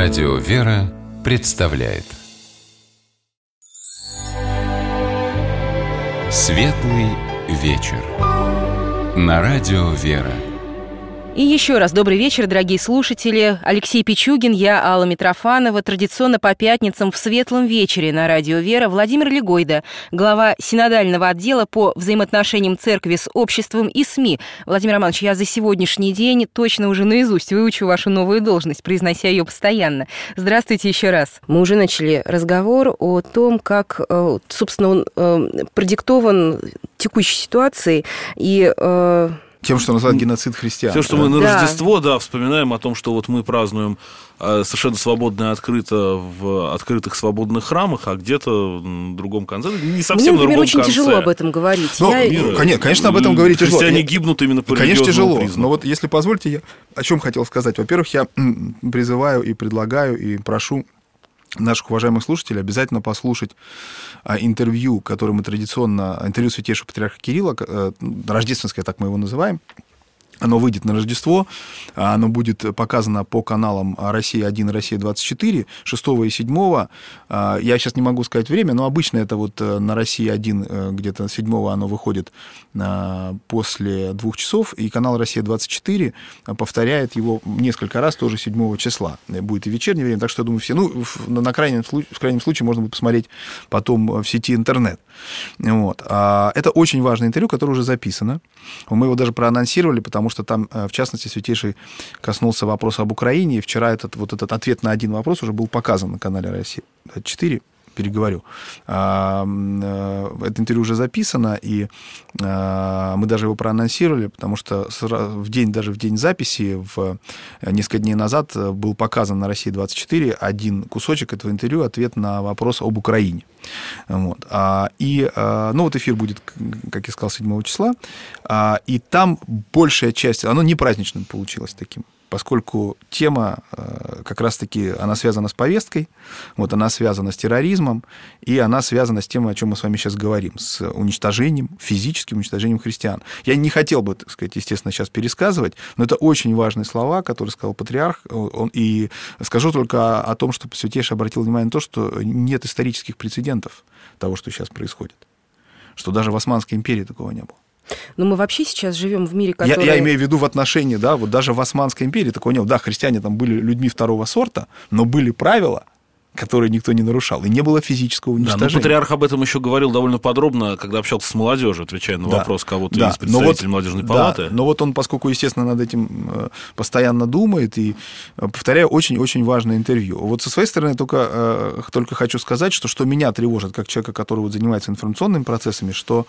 Радио «Вера» представляет Светлый вечер на Радио «Вера». И еще раз добрый вечер, дорогие слушатели. Алексей Пичугин, я, Алла Митрофанова. Традиционно по пятницам в Светлом вечере на Радио «Вера» Владимир Легойда, глава синодального отдела по взаимоотношениям церкви с обществом и СМИ. Владимир Романович, я за сегодняшний день точно уже наизусть выучу вашу новую должность, произнося ее постоянно. Здравствуйте еще раз. Мы уже начали разговор о том, как, собственно, он продиктован текущей ситуацией и... Тем, что называют геноцид христиан. Тем, что мы на Рождество, вспоминаем о том, что вот мы празднуем совершенно свободно и открыто в открытых свободных храмах, а где-то в другом конце, не совсем мне, на другом очень конце. тяжело об этом говорить. Конечно, об этом говорить тяжело. Христиане гибнут именно по Конечно, религиозному тяжело. признаку. Но вот если позвольте, я о чем хотел сказать. Во-первых, я призываю и предлагаю, и прошу наших уважаемых слушателей обязательно послушать интервью, которое мы традиционно, интервью святейшего патриарха Кирилла, рождественское, так мы его называем. Оно выйдет на Рождество, оно будет показано по каналам «Россия-1» и «Россия-24», 6 и 7. Я сейчас не могу сказать время, но обычно это вот на «Россия-1» где-то 7 оно выходит после 2 часов, и канал «Россия-24» повторяет его несколько раз, тоже 7 числа. Будет и вечернее время, так что, я думаю, все... в крайнем случае можно будет посмотреть потом в сети интернет. Вот. Это очень важное интервью, которое уже записано. Мы его даже проанонсировали, потому что там, в частности, Святейший коснулся вопроса об Украине, и вчера этот ответ на один вопрос уже был показан на канале «Россия-24». Переговорю. Это интервью уже записано, и мы даже его проанонсировали, потому что в день записи, несколько дней назад, был показан на «России-24» один кусочек этого интервью, ответ на вопрос об Украине. Вот. Эфир будет, как я сказал, 7 числа, и там большая часть, оно не праздничным получилось таким, поскольку тема как раз-таки, она связана с повесткой, вот она связана с терроризмом, и она связана с тем, о чем мы с вами сейчас говорим, с уничтожением, физическим уничтожением христиан. Я не хотел бы, так сказать, естественно, сейчас пересказывать, но это очень важные слова, которые сказал патриарх, и скажу только о том, что Святейший обратил внимание на то, что нет исторических прецедентов того, что сейчас происходит, что даже в Османской империи такого не было. Но мы вообще сейчас живем в мире, который... Я имею в виду в отношении, вот даже в Османской империи такого не было. Да, христиане там были людьми второго сорта, но были правила, которые никто не нарушал, и не было физического уничтожения. Да, но патриарх об этом еще говорил довольно подробно, когда общался с молодежью, отвечая на вопрос кого-то из представителей молодежной палаты. Да, но вот он, поскольку, естественно, над этим постоянно думает, и, повторяю, очень-очень важное интервью. Вот со своей стороны только хочу сказать, что меня тревожит, как человека, который занимается информационными процессами, что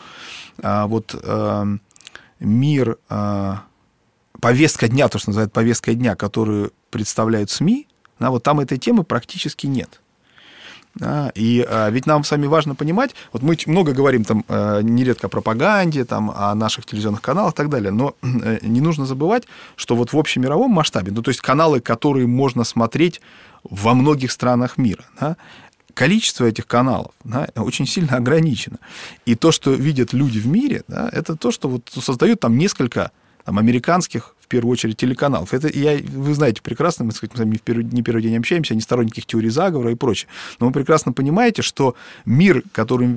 мир, повестка дня, то, что называют повесткой дня, которую представляют СМИ, вот там этой темы практически нет. Ведь нам с вами важно понимать, вот мы много говорим там нередко о пропаганде, там, о наших телевизионных каналах и так далее, но не нужно забывать, что вот в общемировом масштабе, то есть каналы, которые можно смотреть во многих странах мира, количество этих каналов очень сильно ограничено. И то, что видят люди в мире, это то, что создают там несколько американских, в первую очередь, телеканалов. Это вы знаете прекрасно, мы с вами не первый день общаемся, не сторонники теории заговора и прочее. Но вы прекрасно понимаете, что мир, который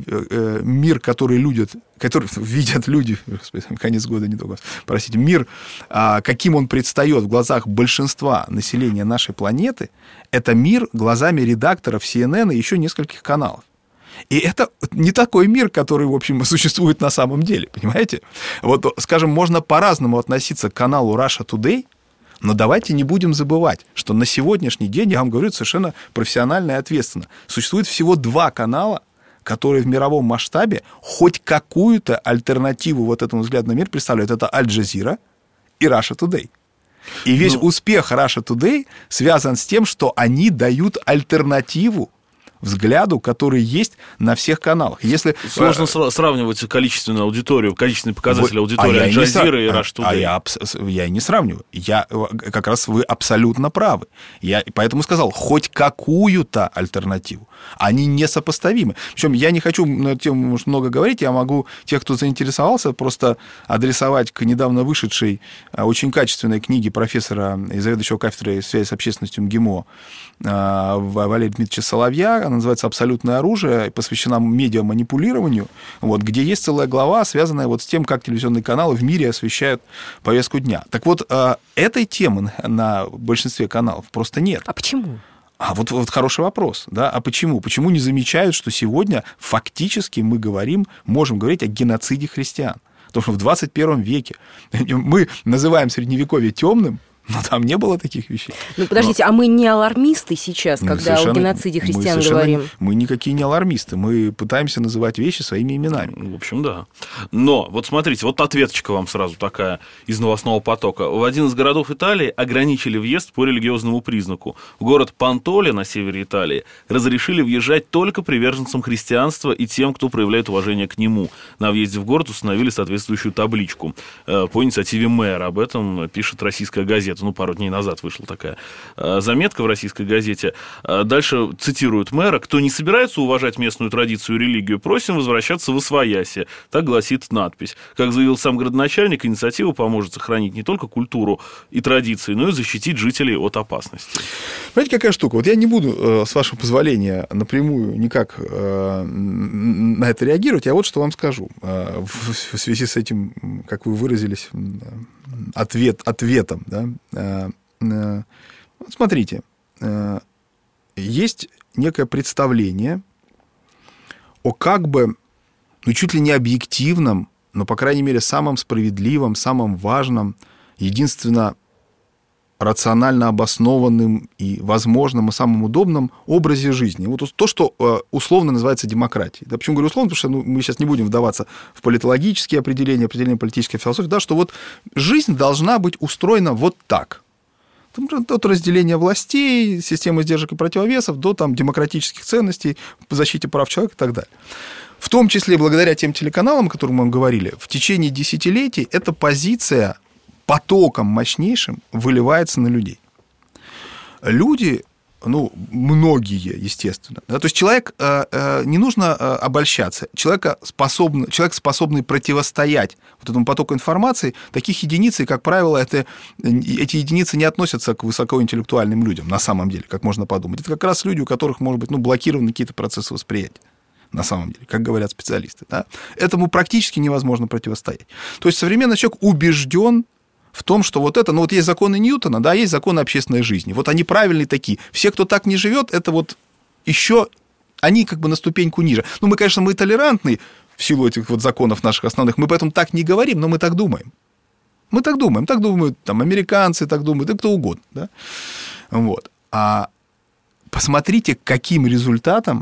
видят люди, конец года не только, простите, мир, каким он предстает в глазах большинства населения нашей планеты, это мир глазами редакторов CNN и еще нескольких каналов. И это не такой мир, который, в общем, существует на самом деле, понимаете? Вот, скажем, можно по-разному относиться к каналу Russia Today, но давайте не будем забывать, что на сегодняшний день, я вам говорю, совершенно профессионально и ответственно, существует всего 2 канала, которые в мировом масштабе хоть какую-то альтернативу этому взгляду на мир представляют. Это Аль-Джазира и Russia Today. И весь успех Russia Today связан с тем, что они дают альтернативу взгляду, который есть на всех каналах. Если... Сложно сравнивать количественную аудиторию, количественные показатели аудитории Аль-Джазиры и Rush Today. Я и не сравниваю. Как раз вы абсолютно правы. Я поэтому сказал, хоть какую-то альтернативу. Они несопоставимы. Причем я не хочу на эту тему много говорить, я могу тех, кто заинтересовался, просто адресовать к недавно вышедшей очень качественной книге профессора и заведующего кафедрой связи с общественностью МГИМО Валерия Дмитриевича Соловья. Она называется «Абсолютное оружие», посвящена медиаманипулированию, вот, где есть целая глава, связанная вот с тем, как телевизионные каналы в мире освещают повестку дня. Так вот, этой темы на большинстве каналов просто нет. А почему? Вот хороший вопрос, да, а почему? Почему не замечают, что сегодня фактически мы можем говорить о геноциде христиан? Потому что в 21 веке мы называем Средневековье темным, но там не было таких вещей. Ну, подождите, а мы не алармисты сейчас, когда о геноциде христиан говорим? Мы никакие не алармисты, мы пытаемся называть вещи своими именами. В общем, да. Но, вот смотрите, вот ответочка вам сразу такая из новостного потока. В один из городов Италии ограничили въезд по религиозному признаку. В город Пантоле на севере Италии разрешили въезжать только приверженцам христианства и тем, кто проявляет уважение к нему. На въезде в город установили соответствующую табличку по инициативе мэра. Об этом пишет российская газета. Пару дней назад вышла такая заметка в российской газете. Дальше цитируют мэра: «Кто не собирается уважать местную традицию и религию, просим возвращаться в освояси». Так гласит надпись. Как заявил сам городоначальник, инициатива поможет сохранить не только культуру и традиции, но и защитить жителей от опасности. Знаете, какая штука? Вот я не буду, с вашего позволения, напрямую никак на это реагировать. Я вот что вам скажу. В связи с этим, как вы выразились, ответом, да? Смотрите, есть некое представление о как бы, чуть ли не объективном, но, по крайней мере, самом справедливом, самом важном, единственно рационально обоснованным и возможным, и самым удобным образе жизни. Вот то, что условно называется демократией. Да, почему говорю условно? Потому что мы сейчас не будем вдаваться в политологические определения политической философии, да, что вот жизнь должна быть устроена вот так. От разделения властей, системы сдержек и противовесов до демократических ценностей, по защите прав человека и так далее. В том числе благодаря тем телеканалам, о которых мы говорили, в течение десятилетий эта позиция потоком мощнейшим выливается на людей. Люди, многие, естественно. Да, то есть человек, не нужно обольщаться, человек, способный противостоять вот этому потоку информации, таких единиц, и, как правило, эти единицы не относятся к высокоинтеллектуальным людям, на самом деле, как можно подумать. Это как раз люди, у которых, может быть, блокированы какие-то процессы восприятия. На самом деле, как говорят специалисты. Да? Этому практически невозможно противостоять. То есть современный человек убежден в том, что вот это, есть законы Ньютона, да, есть законы общественной жизни. Вот они правильные такие. Все, кто так не живет, это вот еще, они как бы на ступеньку ниже. Мы, конечно, мы толерантны в силу этих вот законов наших основных, мы поэтому так не говорим, но мы так думаем. Мы так думаем, так думают американцы, так думают, да кто угодно. Да? Вот. А посмотрите, к каким результатам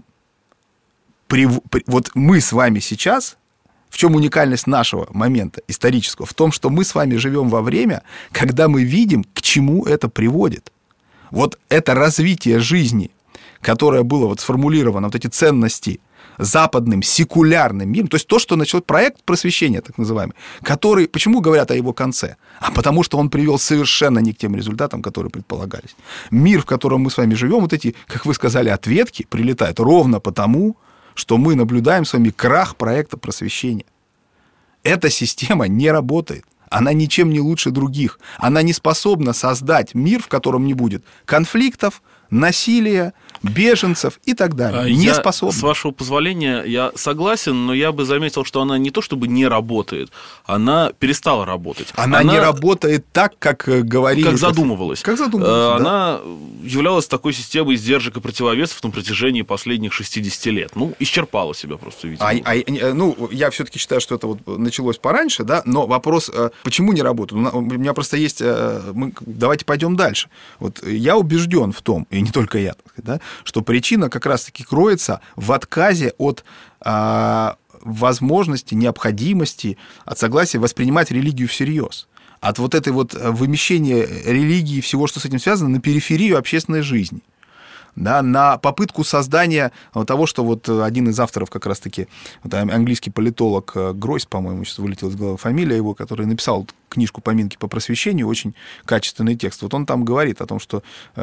вот мы с вами сейчас. В чем уникальность нашего момента исторического? В том, что мы с вами живем во время, когда мы видим, к чему это приводит. Вот это развитие жизни, которое было сформулировано, вот эти ценности западным, секулярным миром, то есть то, что начал проект просвещения, так называемый, который, почему говорят о его конце? А потому что он привел совершенно не к тем результатам, которые предполагались. Мир, в котором мы с вами живем, вот эти, как вы сказали, ответки прилетают ровно потому, что мы наблюдаем с вами крах проекта просвещения. Эта система не работает. Она ничем не лучше других. Она не способна создать мир, в котором не будет конфликтов, насилия, беженцев и так далее. Не способна. С вашего позволения, я согласен, но я бы заметил, что она не то чтобы не работает, она перестала работать. Она не работает так, как говорили. Как задумывалась. Как задумывалась, она являлась такой системой сдержек и противовесов на протяжении последних 60 лет. Исчерпала себя просто, видимо. Я все-таки считаю, что это началось пораньше, да, но вопрос, почему не работает? У меня просто есть... Давайте пойдем дальше. Я убежден в том, и не только я, да, что причина как раз-таки кроется в отказе от возможности, необходимости, от согласия воспринимать религию всерьез. От этой вымещения религии и всего, что с этим связано, на периферию общественной жизни. да, на попытку создания того, что вот один из авторов как раз-таки, вот английский политолог Гройс, по-моему, сейчас вылетела из головы фамилия его, который написал книжку «Поминки по просвещению», очень качественный текст. Вот он там говорит о том, что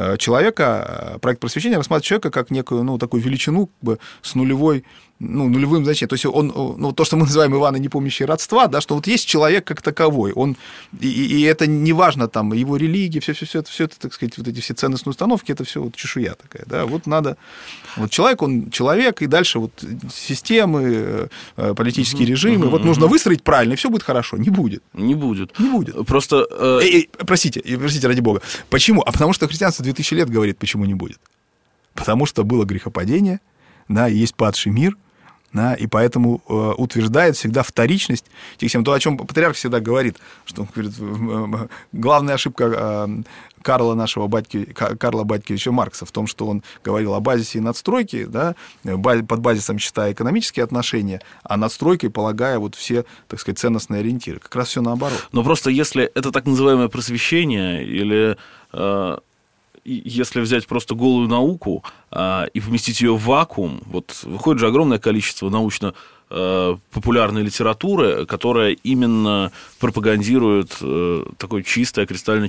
проект просвещения рассматривает человека как некую, такую величину, как бы, с нулевым значением. То есть он, то, что мы называем Ивана не помнящий родства, да, что вот есть человек как таковой, он, и это не важно, там, его религия, все это, так сказать, вот эти все ценностные установки, это все вот чешуя такая, да, вот надо, вот человек, он человек, и дальше вот системы, политические режимы, вот нужно выстроить правильно, и все будет хорошо. Не будет. Не будет. Просто... Простите, ради бога. Почему? А потому что христианство 2000 лет говорит, почему не будет. Потому что было грехопадение, да, есть падший мир, да, и поэтому утверждает всегда вторичность тех всем. То, о чем патриарх всегда говорит, что он говорит, главная ошибка Карла Батьковича Маркса в том, что он говорил о базисе и надстройке, да, под базисом считая экономические отношения, а надстройкой полагая вот все, так сказать, ценностные ориентиры. Как раз все наоборот. Но просто если это так называемое просвещение или... Если взять просто голую науку и поместить ее в вакуум, вот выходит же огромное количество научно-популярной литературы, которая именно пропагандирует такой кристально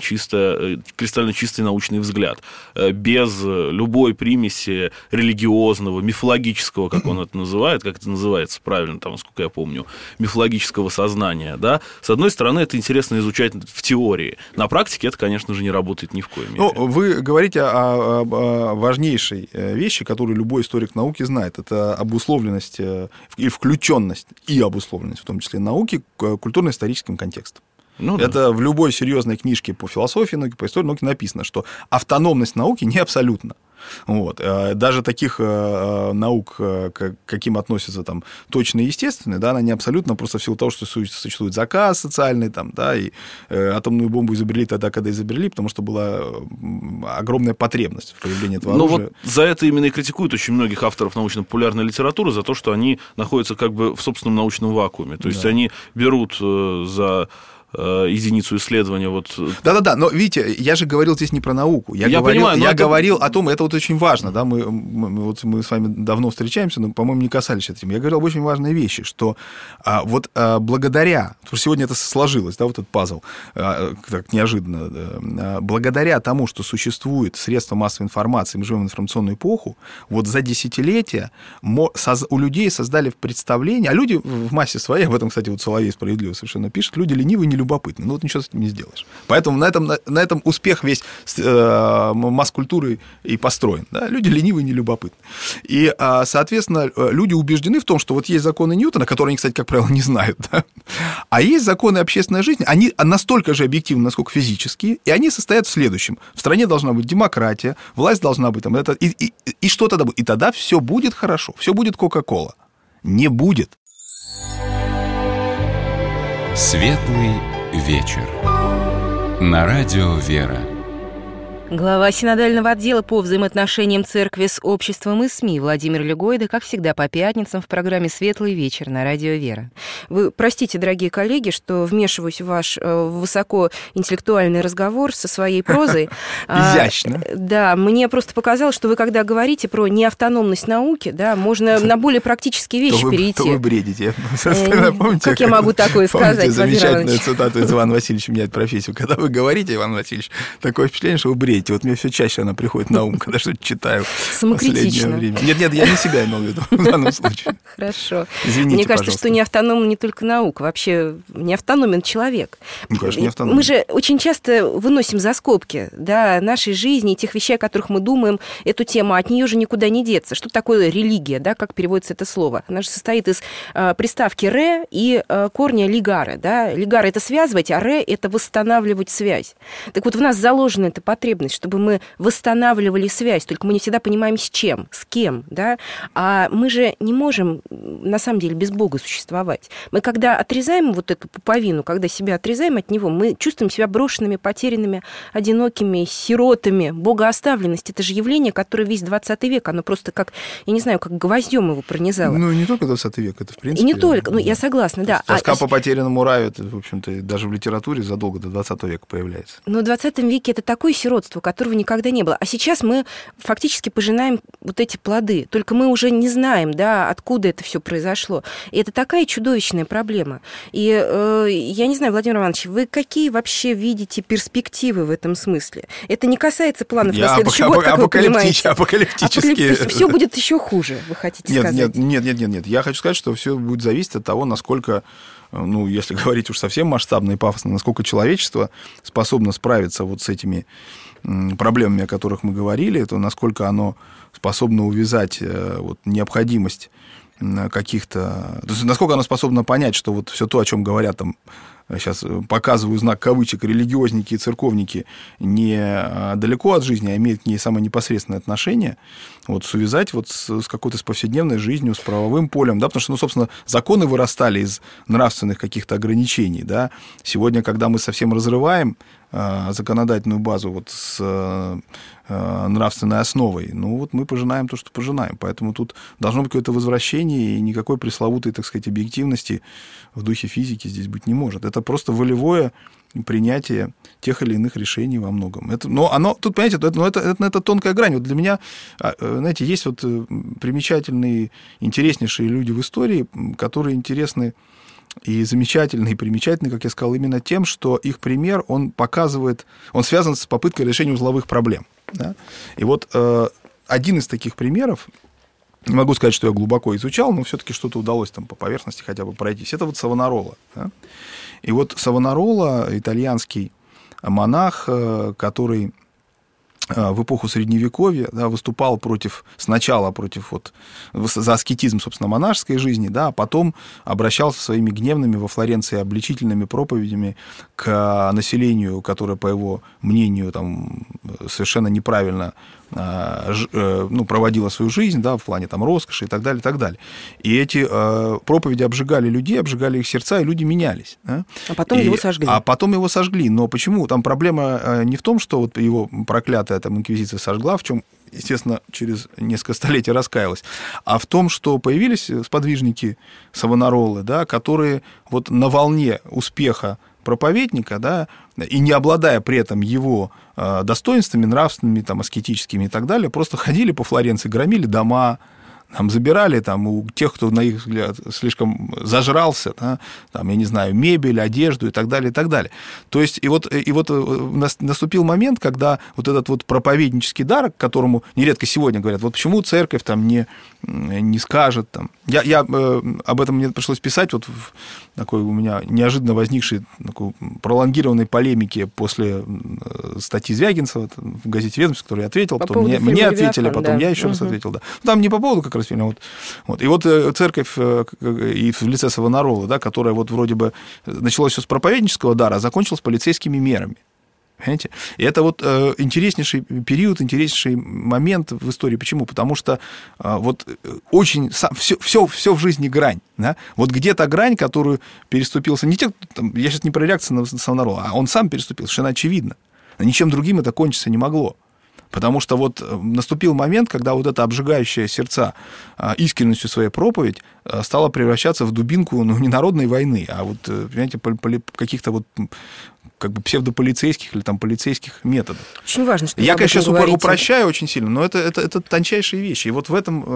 чистый научный взгляд, без любой примеси религиозного, мифологического, как он это называет, как это называется правильно, там, насколько я помню, мифологического сознания, да. С одной стороны, это интересно изучать в теории, на практике это, конечно же, не работает ни в коей мере. Вы говорите о важнейшей вещи, которую любой историк науки знает, это обусловленность и включенность, и обусловленность, в том числе науки, культурно-историческим контекстом. Это в любой серьезной книжке по философии науки, по истории науки написано, что автономность науки не абсолютна. Вот. Даже таких наук, каким относятся там, точно и естественные, да, она не абсолютно, просто в силу того, что существует заказ социальный, там, да, и атомную бомбу изобрели тогда, когда изобрели, потому что была огромная потребность в появлении этого оружия. Вот за это именно и критикуют очень многих авторов научно-популярной литературы, за то, что они находятся как бы в собственном научном вакууме. То есть они берут за единицу исследования. Вот... Да, но видите, я же говорил здесь не про науку. Я говорил о том, это вот очень важно, да, мы с вами давно встречаемся, но, по-моему, не касались этого. Я говорил об очень важной вещи, что благодаря, потому что сегодня это сложилось, да, вот этот пазл, так неожиданно, благодаря тому, что существует средства массовой информации, мы живем в информационную эпоху, вот за десятилетия у людей создали представление, а люди в массе своей, об этом, кстати, вот Соловей справедливо совершенно пишет, люди ленивые, нелюбопытны. Ну, вот ничего с этим не сделаешь. Поэтому на этом успех весь масс-культуры и построен. Да? Люди ленивые, нелюбопытны. И, соответственно, люди убеждены в том, что вот есть законы Ньютона, которые они, кстати, как правило, не знают, да? А есть законы общественной жизни, они настолько же объективны, насколько физические, и они состоят в следующем. В стране должна быть демократия, власть должна быть там, и что тогда будет? И тогда все будет хорошо, все будет Кока-Кола. Не будет. Светлый вечер. На радио «Вера». Глава синодального отдела по взаимоотношениям церкви с обществом и СМИ Владимир Легойда, как всегда, по пятницам в программе «Светлый вечер» на радио «Вера». Вы простите, дорогие коллеги, что вмешиваюсь в ваш высокоинтеллектуальный разговор со своей прозой. Изящно. Да, мне просто показалось, что вы, когда говорите про неавтономность науки, да, можно на более практические вещи перейти. То вы бредите. Как я могу такое сказать, Помните замечательную цитату из Ивана Васильевича «Меняет профессию». Когда вы говорите, Иван Васильевич, такое впечатление, что вы бредите. Вот мне все чаще она приходит на ум, когда что-то читаю в последнее время. Нет, я не себя имел в виду в данном случае. Хорошо. Извините, мне кажется, пожалуйста. что не автономна не только наука, вообще не автономен человек. Ну, конечно, не автономен. Мы же очень часто выносим за скобки, да, нашей жизни и тех вещей, о которых мы думаем, эту тему, от нее же никуда не деться. Что такое религия, да, как переводится это слово? Она же состоит из приставки «ре» и корня «лигare», да. «Лигare» — это связывать, а «ре» — это восстанавливать связь. Так вот, в нас заложена эта потребность, чтобы мы восстанавливали связь, только мы не всегда понимаем, с чем, с кем, да, а мы же не можем, на самом деле, без Бога существовать. Мы, когда отрезаем вот эту пуповину, когда себя отрезаем от Него, мы чувствуем себя брошенными, потерянными, одинокими, сиротами. Богооставленность — это же явление, которое весь 20 век, оно просто как, я не знаю, как гвоздем его пронизало. Ну, не только 20 век, это в принципе... И не только, ну, я согласна, да. Тоска по потерянному раю, это, в общем-то, даже в литературе задолго до 20 века появляется. Но в 20 веке это такое сиротство, человечества, которого никогда не было. А сейчас мы фактически пожинаем вот эти плоды. Только мы уже не знаем, да, откуда это все произошло. И это такая чудовищная проблема. И я не знаю, Владимир Иванович, вы какие вообще видите перспективы в этом смысле? Это не касается планов на следующий год, как вы понимаете. Апокалиптически. Все будет еще хуже, вы хотите сказать? Нет. Я хочу сказать, что все будет зависеть от того, насколько, ну, если говорить уж совсем масштабно и пафосно, насколько человечество способно справиться вот с этими проблемами, о которых мы говорили, то насколько оно способно увязать вот необходимость каких-то... То есть насколько оно способно понять, что вот все то, о чем говорят там, сейчас показываю знак кавычек, религиозники и церковники, не далеко от жизни, а имеют к ней самое непосредственное отношение, вот связать вот с какой-то с повседневной жизнью, с правовым полем, да, потому что, ну, собственно, законы вырастали из нравственных каких-то ограничений, да. Сегодня, когда мы совсем разрываем законодательную базу вот с нравственной основой, ну, вот мы пожинаем то, что пожинаем, поэтому тут должно быть какое-то возвращение, и никакой пресловутой, так сказать, объективности в духе физики здесь быть не может. Это просто волевое принятие тех или иных решений во многом. Но оно, тут, понимаете, это тонкая грань. Вот для меня, знаете, есть вот примечательные, интереснейшие люди в истории, которые интересны и замечательные, и примечательные, как я сказал, именно тем, что их пример, он показывает, он связан с попыткой решения узловых проблем. Да? И вот один из таких примеров, не могу сказать, что я глубоко изучал, но все-таки что-то удалось там по поверхности хотя бы пройтись. Это вот Савонарола. Да? И вот Савонарола, итальянский монах, который в эпоху Средневековья, да, выступал сначала против за аскетизм, собственно, монашеской жизни, да, а потом обращался своими гневными во Флоренции обличительными проповедями к населению, которое, по его мнению, там, совершенно неправильно проводила свою жизнь, да, в плане там роскоши и так далее, и так далее. И эти проповеди обжигали людей, обжигали их сердца, и люди менялись. Да? А потом его сожгли. Но почему? Там проблема не в том, что вот его проклятая там инквизиция сожгла, в чем, естественно, через несколько столетий раскаялась, а в том, что появились сподвижники Савонаролы, да, которые вот на волне успеха проповедника, да, и не обладая при этом его достоинствами нравственными, там, аскетическими и так далее, просто ходили по Флоренции, громили дома, там, забирали там, у тех, кто, на их взгляд, слишком зажрался, да, там, я не знаю, мебель, одежду и так далее, и так далее. То есть, и вот наступил момент, когда вот этот вот проповеднический дар, к которому нередко сегодня говорят, вот почему церковь там не скажет, там. Я об этом мне пришлось писать вот в такой у меня неожиданно возникшей такой пролонгированной полемике после статьи Звягинцева в газете «Ведомость», которую я ответил, потом мне ответили, потом я еще раз ответил, да. Там не по поводу как раз фильма, вот. И вот церковь и в лице Савонаролы, да, которая вот вроде бы началось все с проповеднического дара, а закончилась полицейскими мерами. Понимаете? И это вот интереснейший период, интереснейший момент в истории. Почему? Потому что вот очень... Все в жизни грань. Да? Вот где-то грань, которую переступился... Не те, там, я сейчас не про реакцию на Савонаролу, а он сам переступил, совершенно очевидно. Ничем другим это кончиться не могло. Потому что вот наступил момент, когда вот эта обжигающая сердца искренностью своей проповедь стала превращаться в дубинку, ну, не народной войны, а вот, понимаете, каких-то вот как бы псевдополицейских или там полицейских методов. Очень важно, что я, конечно, сейчас упрощаю очень сильно, но это тончайшие вещи. И вот в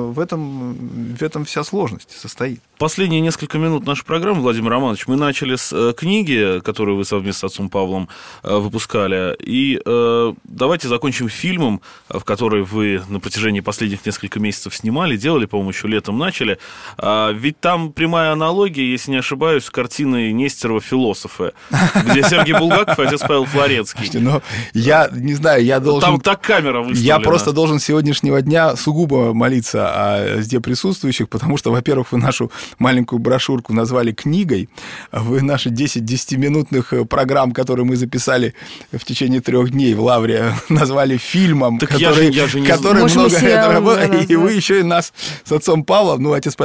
этом вся сложность состоит. Последние несколько минут нашей программы, Владимир Романович, мы начали с книги, которую вы совместно с отцом Павлом выпускали, и давайте закончим фильмом, в который вы на протяжении последних нескольких месяцев снимали, делали, по-моему, еще летом начали. Ведь там прямая аналогия, если не ошибаюсь, с картиной Нестерова «Философы», где Сергей Булгаков и отец Павел Флоренский. Но я не знаю, я должен... Там так камера выставлена. Я просто должен с сегодняшнего дня сугубо молиться о везде присутствующих, потому что, во-первых, вы нашу маленькую брошюрку назвали книгой, вы наши 10 10-минутных программ, которые мы записали в течение 3 дней в Лавре, назвали фильмом, который много этого... И вы еще и нас с отцом Павлом, ну, отец Павел, безусловно,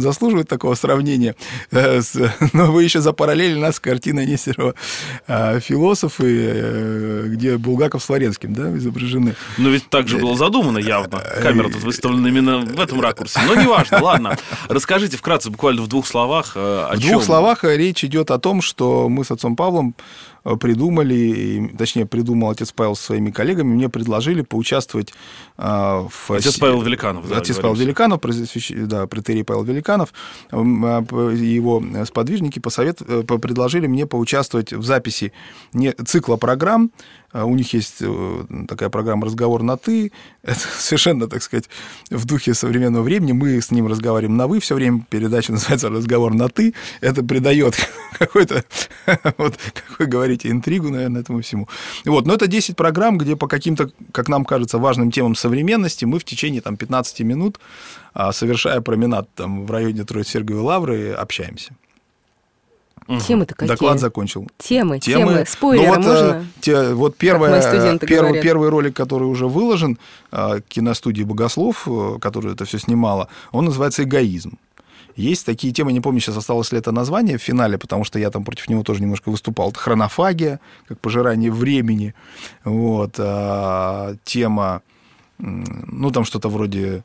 он заслуживает такого сравнения. Но вы еще запараллелили нас с картиной Нестерова «Философы», где Булгаков с Флоренским, да, изображены. Но ведь так же было задумано явно. Камера тут выставлена именно в этом ракурсе. Но неважно, ладно. Расскажите вкратце, буквально в 2 словах, о чем. В 2 словах речь идет о том, что мы с отцом Павлом придумали, точнее, придумал отец Павел со своими коллегами, мне предложили поучаствовать в... Отец Павел Великанов. Да, отец Павел Великанов, да, претерий Павел Великанов, его сподвижники предложили мне поучаствовать в записи цикла программ. У них есть такая программа «Разговор на «ты». Это совершенно, так сказать, в духе современного времени. Мы с ним разговариваем на «вы» все время. Передача называется «Разговор на «ты». Это придает какой-то, вот, как вы говорите, интригу, наверное, этому всему. Вот. Но это 10 программ, где по каким-то, как нам кажется, важным темам современности мы в течение 15 минут, совершая променад в районе Троице-Сергиевой Лавры, общаемся. Темы-то какие? Доклад закончил. Темы. Спойлеры можно? Вот первый ролик, который уже выложен, киностудии «Богослов», которая это все снимала, он называется «Эгоизм». Есть такие темы, не помню, сейчас осталось ли это название в финале, потому что я там против него тоже немножко выступал. Это хронофагия, как пожирание времени. Вот. Тема, там что-то вроде...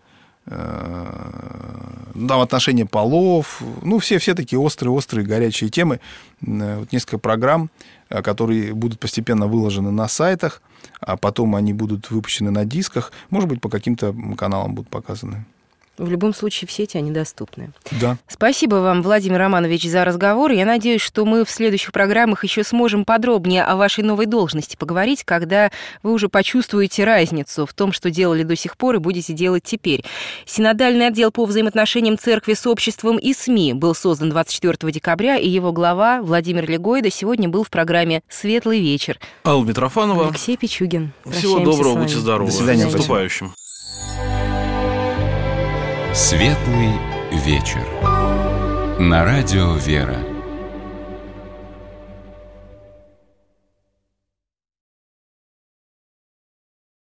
Там отношения полов, все такие острые, горячие темы. Вот несколько программ, которые будут постепенно выложены на сайтах, а потом они будут выпущены на дисках, может быть, по каким-то каналам будут показаны. В любом случае, в сети они доступны. Да. Спасибо вам, Владимир Романович, за разговор. Я надеюсь, что мы в следующих программах еще сможем подробнее о вашей новой должности поговорить, когда вы уже почувствуете разницу в том, что делали до сих пор и будете делать теперь. Синодальный отдел по взаимоотношениям церкви с обществом и СМИ был создан 24 декабря, и его глава Владимир Легойда сегодня был в программе «Светлый вечер». Алла Митрофанова. Алексей Пичугин. Всего доброго, будьте здоровы. До свидания. С наступающим. Светлый вечер. На радио «Вера».